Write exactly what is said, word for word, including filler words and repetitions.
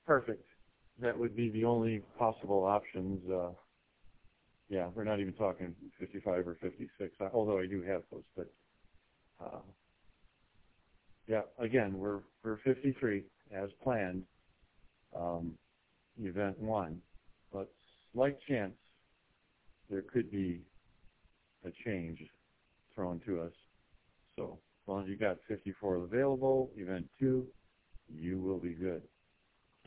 Perfect. That would be the only possible options. Uh, yeah, we're not even talking fifty-five or fifty-six, uh, although I do have those. But uh, yeah, again, we're we're fifty-three as planned. Um, event one, but slight chance there could be a change thrown to us. So as long as you got fifty-four available, event two, you will be good.